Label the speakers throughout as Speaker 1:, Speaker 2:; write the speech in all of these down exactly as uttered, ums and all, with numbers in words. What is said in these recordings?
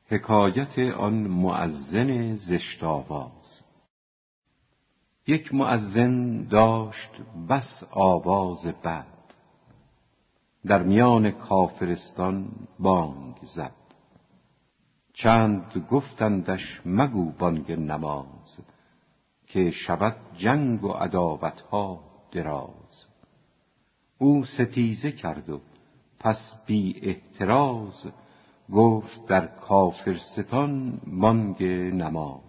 Speaker 1: حکایت آن مؤذن زشت آواز. یک مؤذن داشت بس آواز بد، در میان کافرستان بانگ زد. چند گفتندش مگو بانگ نماز، که شود جنگ و عداوتها دراز. او ستیزه کرد و پس بی احتراز، گفت در کافرستان بانگ نماز.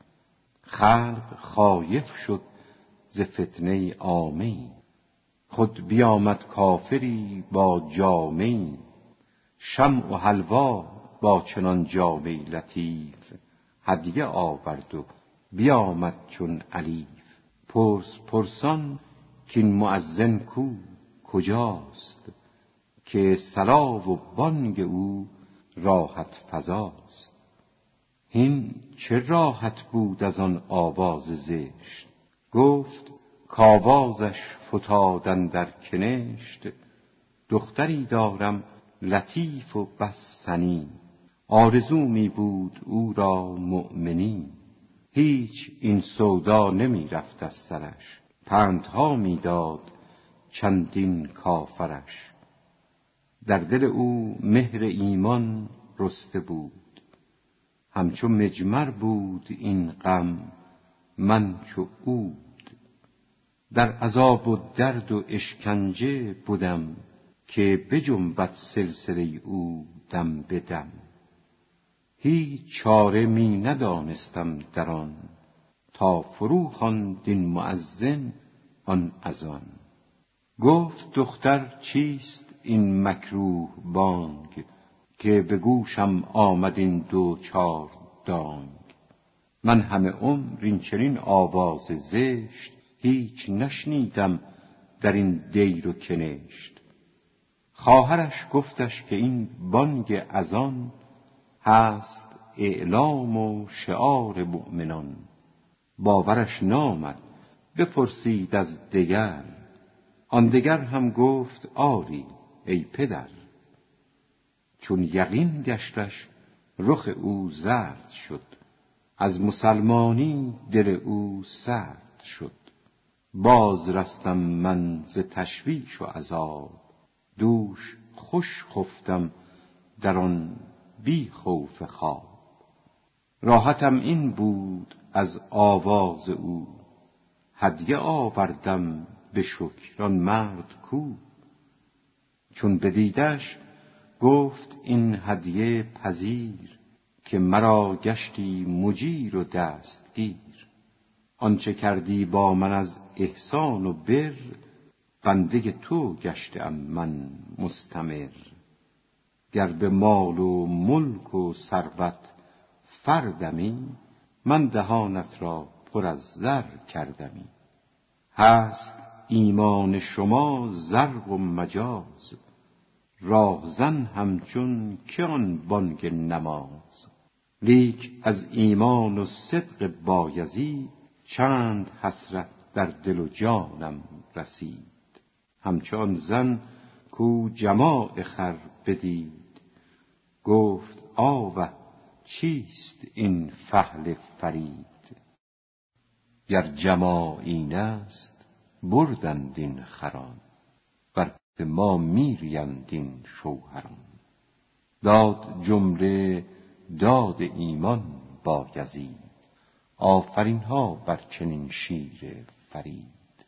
Speaker 1: خلق خایف شد ز فتنه عامه‌ای، خود بیامد کافری با جامه‌ای. شمع و حلوا با چنان جامه لطیف، هدیه آورد و بیامد چون الیف. پرس پرسان کین مؤذن کو کجاست، که صلا و بانگ او راحت فزاست. هین چه راحت بود از آن آواز زشت، گفت کآوازش فتاد اندر کنشت. دختری دارم لطیف و بس سنی، آرزو می بود او را مؤمنی. هیچ این سودا نمی رفت از سرش، پندها می داد چندین کافرش. در دل او مهر ایمان رسته بود، همچو مجمر بود این غم من چو عود. در عذاب و درد و اشکنجه بدم، که بجنبد سلسله او دم به دم. هیچ چاره می ندانستم در آن، تا فرو خواند این مؤذن آن اذان. گفت دختر چیست این مکروه بانگ، که به گوشم آمد این دو چار دانگ. من همه عمر این چنین آواز زشت، هیچ نشنیدم در این دیر و کنشت. خواهرش گفتش که این بانگ اذان، هست اعلام و شعار مؤمنان. باورش نامد بپرسید از دگر، آن دگر هم گفت آری ای پدر. چون یقین گشتش رخ او زرد شد، از مسلمانی دل او سرد شد. باز رستم من ز تشویش و عذاب، دوش خوش خفتم در آن بی خوف خواب. راحتم این بود از آواز او، هدیه آوردم به شکر آن مرد کو. چون بدیدش گفت این هدیه پذیر، که مرا گشتی مجیر و دستگیر. آنچه کردی با من از احسان و بر، بنده تو گشتم من مستمر. گر به مال و ملک و ثروت فردمی، من دهانت را پر از زر کردمی. هست ایمان شما زرق و مجاز، راهزن همچون که آن بانگ نماز. لیک از ایمان و صدق بایزید، چند حسرت در دل و جانم رسید. همچون زن کو جماع خر بدید، گفت آوه چیست این فحل فرید. گر جماع این است بردند این خران، بر ما میریند این شوهران. داد جمله داد ایمان بایزید، آفرین ها بر چنین شیر فرید.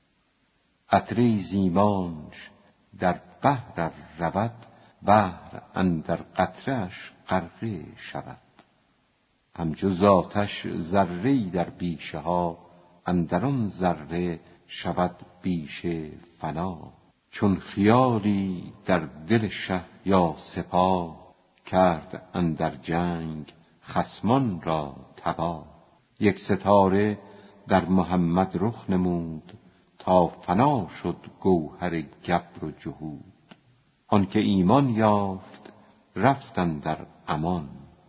Speaker 1: قطره ز ایمانش در بحر رود، بحر اندر قطره‌اش غرقه شود. همچو ذاتش ذره‌ای در بیشه ها، اندر آن ذره شود بیشه فنا. چون خیالی در دل شه یا سپاه، کرد اندر جنگ خصمان را تباه. یک ستاره در محمد رخ نمود، تا فنا شد گوهر گبر و جهود. آنکه ایمان یافت رفت اندر امان،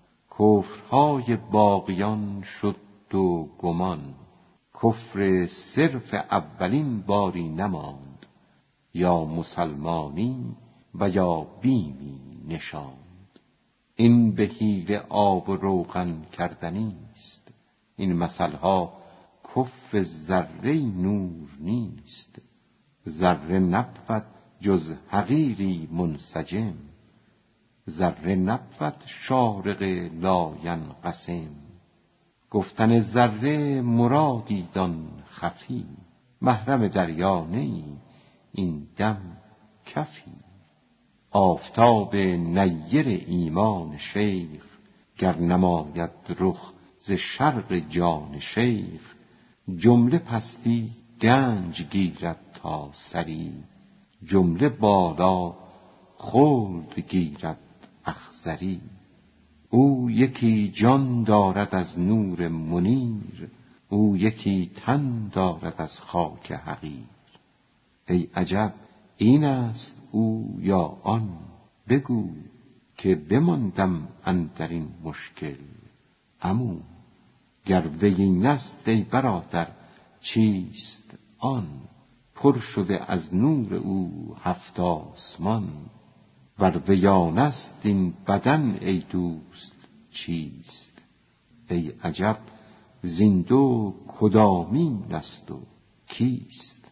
Speaker 1: کفرهای باقیان شد دو گمان. کفر صرف اولین باری نماند، یا مسلمانی و یا بیمی نشاند. این به حیله آب و روغن کردنی است. این مثلها کف ذره نور نیست. ذره نبود جز حقیری منسجم، ذره نبود شارق لاینقسم. گفتن ذره مرادی دان خفی، محرم دریا نه ای این دم کفی. آفتاب نیر ایمان شیخ، گر نماید رخ ز شرق جان شیخ. جمله پستی گنج گیرد تا سری، جمله بالا خلد گیرد اخضری. او یکی جان دارد از نور منیر، او یکی تن دارد از خاک حقیر. ای عجب این است او یا آن، بگو که بماندم اندر این مشکل. عمو گر وی این است ای برادر چیست آن؟ پر شده از نور او هفت آسمان. ور وی آن است این بدن ای دوست چیست؟ ای عجب زین دو کدامین است و کیست؟